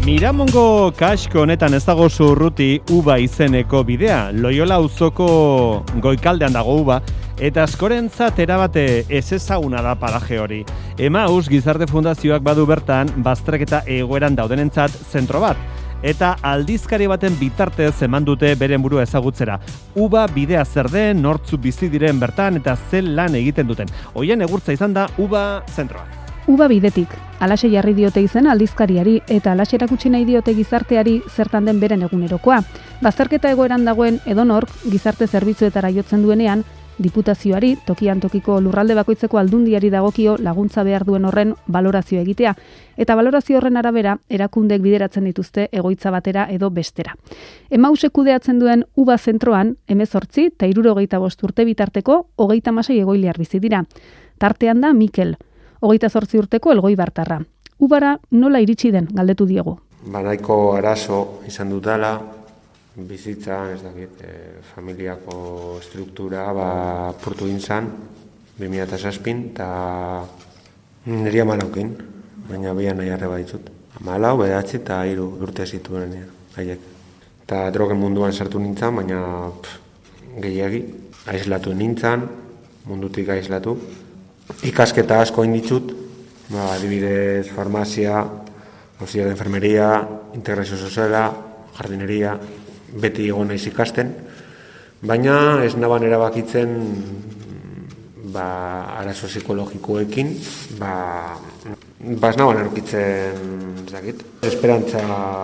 Miramongo kasko honetan ez dago zurruti uba izeneko bidea. Loiola auzoko goikaldean dago uba, eta askorentzat erabate ezezaguna da paraje hori. Emaus Gizarte Fundazioak badu bertan bazterketa egoeran daudenentzat zentro bat, eta aldizkari baten bitartez eman dute beren burua ezagutzera. Uba bidea zer den, nortzu bizi diren bertan eta zel lan egiten duten. Hoien egurtza izan da uba zentroan. Uba bidetik, alaxe jarri diote izen aldizkariari eta alaxe erakutsi nahi diote gizarteari zertan den beren egunerokoa. Bazterketa egoeran dagoen edonork gizarte zerbitzuetara jotzen duenean, diputazioari, tokian tokiko lurralde bakoitzeko aldundiari dagokio laguntza behar duen horren balorazio egitea. Eta balorazio horren arabera, erakundek bideratzen dituzte egoitza batera edo bestera. Emausek kudeatzen duen uba zentroan, 18 eta 65 urte bitarteko 36 egoiliar bizi dira. Tartean da Mikel, 28 urteko Elgoibartarra. Ubara nola iritsi den galdetu diegu. Nahiko arazo izan dutala, bizitza, ez dakit, familiako struktura purtu gintzan, 2007, eta niri 14, baina bian nahi arreba ditut. 14, bedatzi eta 3 urte zituen haiek. Eta drogen munduan sartu nintzen, baina gehiagi, aislatu nintzen, mundutik aislatu. Ikasketa asko inditut, adibidez farmazia, auxiliar de enfermeria, integrazio soziala, jardineria, beti egon naiz ikasten, baina ez naban erabakitzen arazo psikologikoekin, ez naban aurkitzen, zakit, esperantza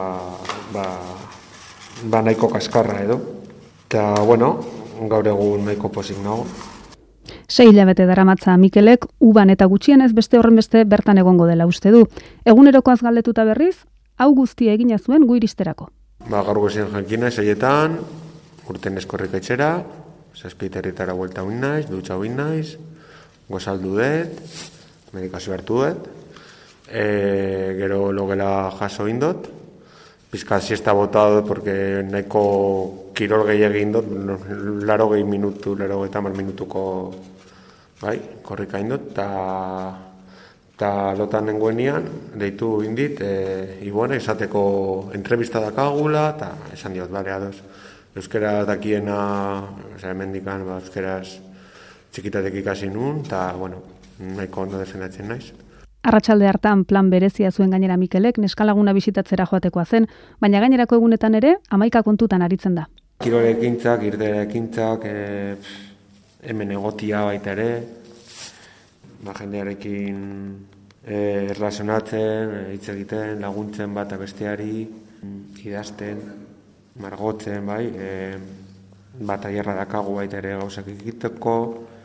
nahiko kaskarra edo, eta bueno, gaur egun nahiko pozik nago. 6 hilabete daramatza Mikelek uban eta gutxienez beste horren beste bertan egongo dela uste du. Egunerokoaz galdetuta berriz, hau guztia egina zuen gu iristerako. Gaur gozien jankina esaietan, urten eskorrik etxera, 7 herritara buelta huin naiz, dutxa huin naiz, gozaldu dut, medikazio hartu dut, gero logela jaso indot, pizka siesta bota dut, porque nahiko kirol gehiagin dut, 80 minutu, 80 minutuko korrika indot, eta lotan nengoenian, deitu indit, Ibone, esateko entrevista dakagula, eta esan diot, bale, ados. Euskera dakiena, hemendikan, euskeraz txikitatek ikasi nun, eta, bueno, nahiko ondo defendatzen naiz. Arratsalde hartan plan berezia zuen gainera Mikelek, neskalaguna bisitatzera joatekoa zen, baina gainerako egunetan ere, 11 kontutan aritzen da. Kirolekintzak, irterekintzak, hemen egotia baita ere, jendearekin erlazionatzen, hitz egiten, laguntzen bat besteari, idazten, margotzen, bat aierra dakagu baita ere gauzak egiteko,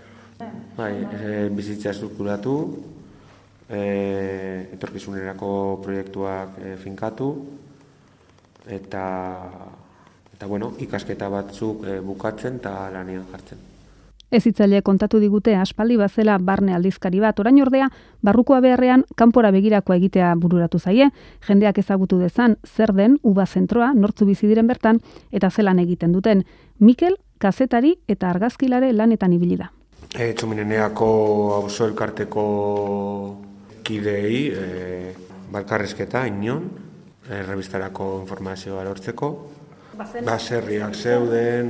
bizitza estrukturatu, etorkizunerako proiektuak finkatu, eta bueno, ikasketa batzuk bukatzen eta lanean jartzen. Hezitzaile kontatu digute aspaldi bazela barne aldizkari bat, orain ordea, barrukoa beharrean kanpora begirakoa egitea bururatu zaie, jendeak ezagutu dezan zer den uba zentroa, nortzu bizi diren bertan, eta zelan egiten duten. Mikel, kazetari eta argazkilare lanetan ibili da. Txumineneako auzo elkarteko kidei, balkarrezketa, inon, revistarako informazioa lortzeko, baserriak zeuden,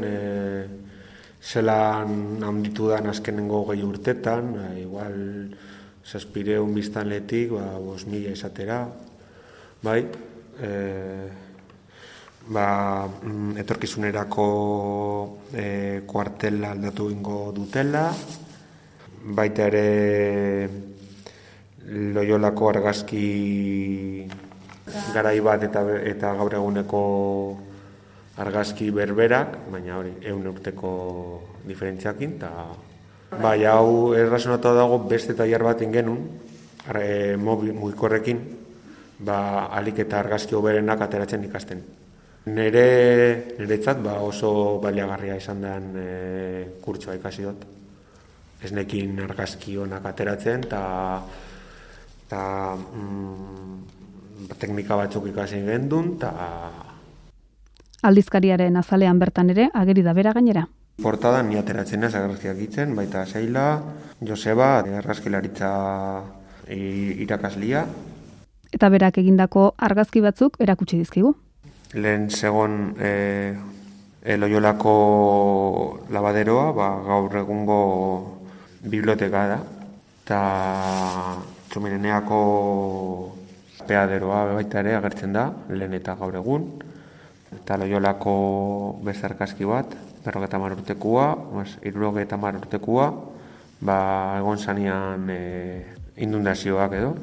zelan handitu dan azkenengo 20 urtetan, igual 700 biztanletik, 5.000 izatera, etorkizunerako kuartela aldatu ingo dutela, baita ere Loiolako argazki garai bat eta gaur eguneko argazki berberak, baina hori, 100 urteko diferentziakin, eta hau errazonatu dago beste tailer bat ingenun, mugikorrekin, alik eta argazki hoberenak ateratzen ikasten. Niretzat oso baliagarria izan den kurtsoa ikasi dut. Ez nekin argazki honak ateratzen, eta teknika batzuk ikasi gendun, eta aldizkariaren azalean bertan ere ageri da bera gainera. Portadan ni ateratzen ez argazkiak itzen, baita Seila, Joseba, argazkilaritza irakaslia. eta berak egindako argazki batzuk erakutsi dizkigu. Lehen segon Loiolako labaderoa, gaur egungo biblioteka da, eta Txomineneako peaderoa baita ere agertzen da, lehen eta gaur egun, eta Loiolako beste argazki bat, 50 urtekua, 60 urtekua, egon zanean inundazioak edo.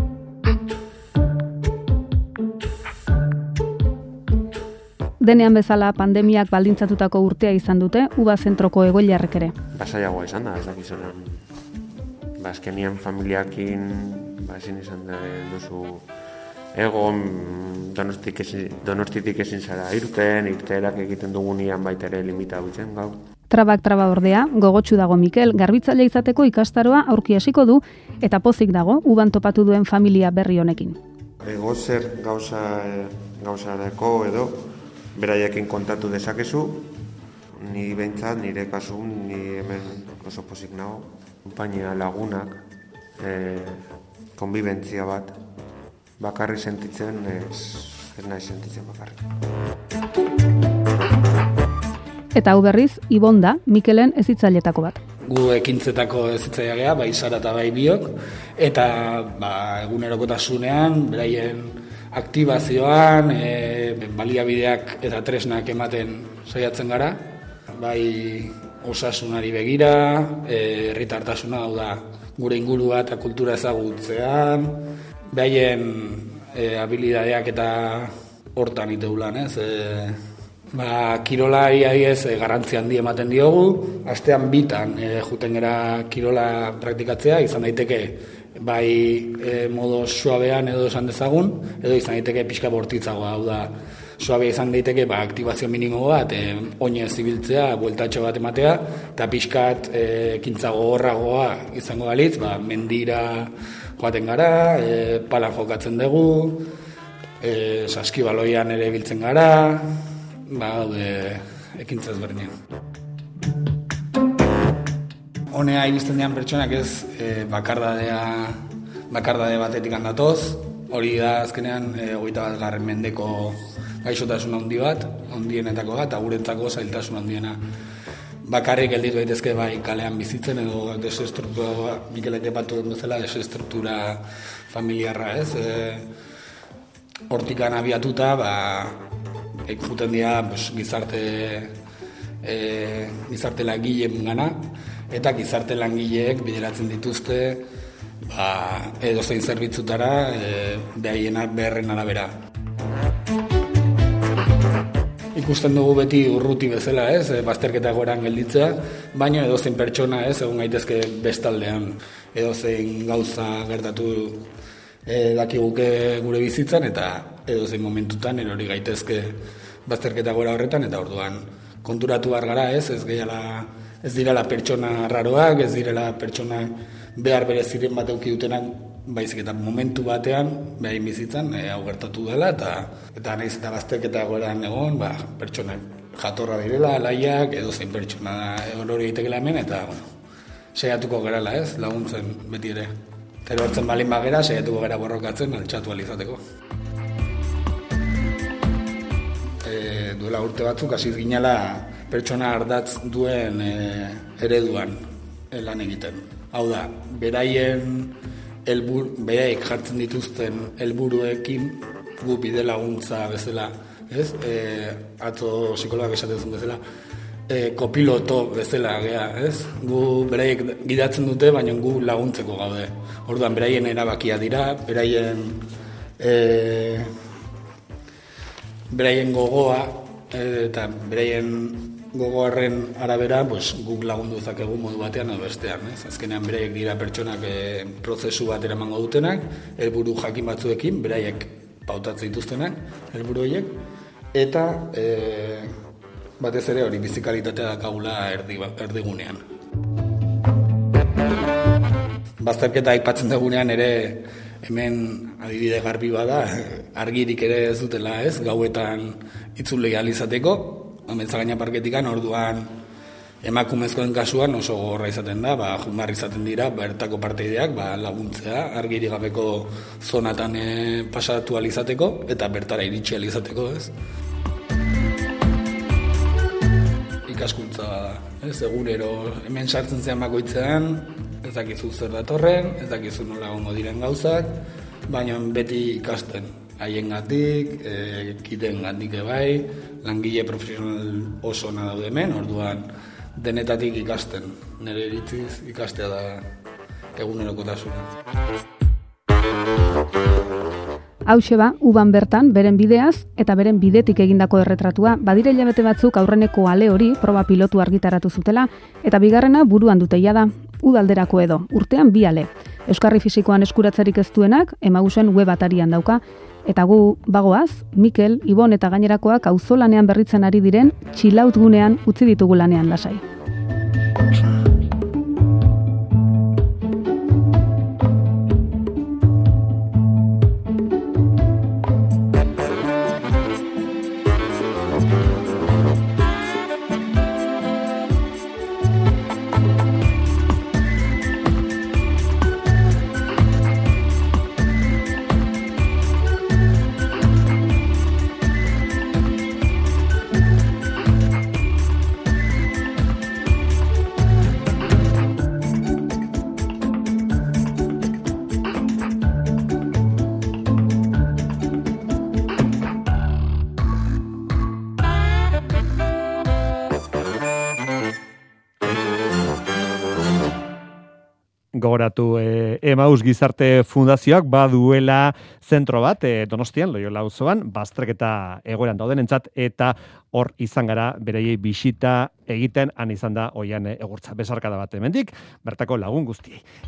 Denean bezala pandemiak baldintzatutako urtea izan dute, Uba zentroko egoiliarrek ere. Basaiagoa izan da, ez dakizunan. Azkenian familiakin, ezin izan da duzu egon, Donostitik ezin zara irteerak egiten dugunean baita ere limita gutzen gau. Trabak traba ordea, gogotsu dago Mikel, garbitzaile izateko ikastaroa aurki hasiko du, eta pozik dago, Uban topatu duen familia berri honekin. Egozer gauzareko edo, beraiekin kontatu dezakezu, ni behintzat, nire kasun, ni hemen oso pozik nago. Konpainia lagunak, konbibentzia bat, bakarri sentitzen, ez nahi sentitzen bakarri. Eta hau berriz, Ibon da, Mikelen hezitzaileetako bat. Gu ekintzetako hezitzailea gea, bai Sara eta bai biok, eta egunerokotasunean, beraien aktibazioan, baliabideak eta tresnak ematen saiatzen gara, bai osasunari begira, herritartasuna, hau da, gure ingurua eta kultura ezagutzean, behaien habilidadeak eta hortan iteulan, ez? Kirola iaiez garrantzi handi ematen diogu, astean bitan juten gara kirola praktikatzea, izan daiteke bai modo suabean edo esan dezagun, edo izan daiteke pixka bortitzagoa, hau da, suabea izan daiteke aktibazio minimo bat, oinez ibiltzea, bueltatxo bat ematea, eta pixkat ekintzago horragoa izango balitz, mendira joaten gara, palan jokatzen dugu, saskibaloian ere biltzen gara, ekintza ezberdinak. Honea iristen dian pertsonak ez bakardade batetik handatoz, hori da azkenean 21. mendeko gaixotasun handi bat, handienetako bat, eta guretzako zailtasun handiena. Bakarrik gelditu daitezke bai kalean bizitzen edo desestruktura, Mikelek epatu den bezala, desestruktura familiarra, ez? Hortikan abiatuta, juten dira gizarte langileen gana, eta gizarte langileek bideratzen dituzte edozein zerbitzutara behaienak beharren arabera. Ikusten dugu beti urruti bezala, ez, bazterketa egoeran gelditzea, baina edozein pertsona, ez, egon gaitezke bestaldean, edozein gauza gertatu dakiguke gure bizitzan, eta edozein momentutan erori gaitezke bazterketa egoera horretan, eta orduan konturatu behar gara, ez direla pertsona raroak, ez direla pertsona behar bereziren bat eduki dutenak, baizik eta momentu batean, behain bizitzan, hau gertatu dela, eta nahiz eta bazterketa egoeran egon, pertsona jatorra direla, alaiak, edozein pertsona hori egitekela hemen, eta saiatuko gerala, ez, laguntzen beti ere. Eta hortzen balin bagera, saiatuko gara borrokatzen, altxatu alizateko. Duela urte batzuk, hasiz ginela pertsona ardatz duen ereduan lan egiten. Hau da, beraiek jartzen dituzten helburuekin gu bide laguntza bezala, ez? Atzo psikologak esaten zuen bezala, kopiloto bezala gea, ez? Gu beraiek gidatzen dute, baina gu laguntzeko gaude. Orduan, beraien erabakia dira, beraien gogoa, eta beraien gogoarren arabera, guk lagundu dezakegu modu batean edo bestean, ez? Azkenean beraiek dira pertsonak prozesu bat eramango dutenak, helburu jakin batzuekin, beraiek pautatzen dituztenak, helburu horiek, eta batez ere hori bizikalitatea dakagula erdigunean. Bazterketa aipatzen dugunean ere hemen adibide garbi bada, argirik ere ez dutela, ez? Gauetan itzuli ahal izateko, Ametzagaina parketikan, orduan Emakumezkoen kasuan oso gogorra izaten da, junbar izaten dira, bertako parteideak laguntzea, argirik gabeko zonatan pasatu alizateko, eta bertara iritsi alizateko, ez? Ikaskuntza da, ez? Egunero hemen sartzen zean bakoitzean, ez dakizu zer datorren, ez dakizu nola gongo diren gauzak, baina beti ikasten, haiengatik, kideengatik bai, langile profesional oso ona daude hemen, orduan denetatik ikasten, nire iritziz ikastea da egunerokotasuna. Hauxe ba, uban bertan, beren bideaz eta beren bidetik egindako erretratua, badire hilabete batzuk aurreneko ale hori proba pilotu argitaratu zutela, eta bigarrena buruan duteia da, udalderako edo, urtean 2 ale. Euskarri fisikoan eskuratzerik ez duenak, Emagusen web atarian dauka, eta gu bagoaz, Mikel, Ibon eta gainerakoak auzolanean berritzen ari diren, txilaut gunean utzi ditugu lanean lasai. Gogoratu Emaus Gizarte Fundazioak baduela zentro bat Donostian, Loiola auzoan, bazterketa egoeran daudenentzat, eta hor izan gara beraiei bisita egiten, han izan da oian egurtza besarkada bat hemendik, bertako lagun guztiei.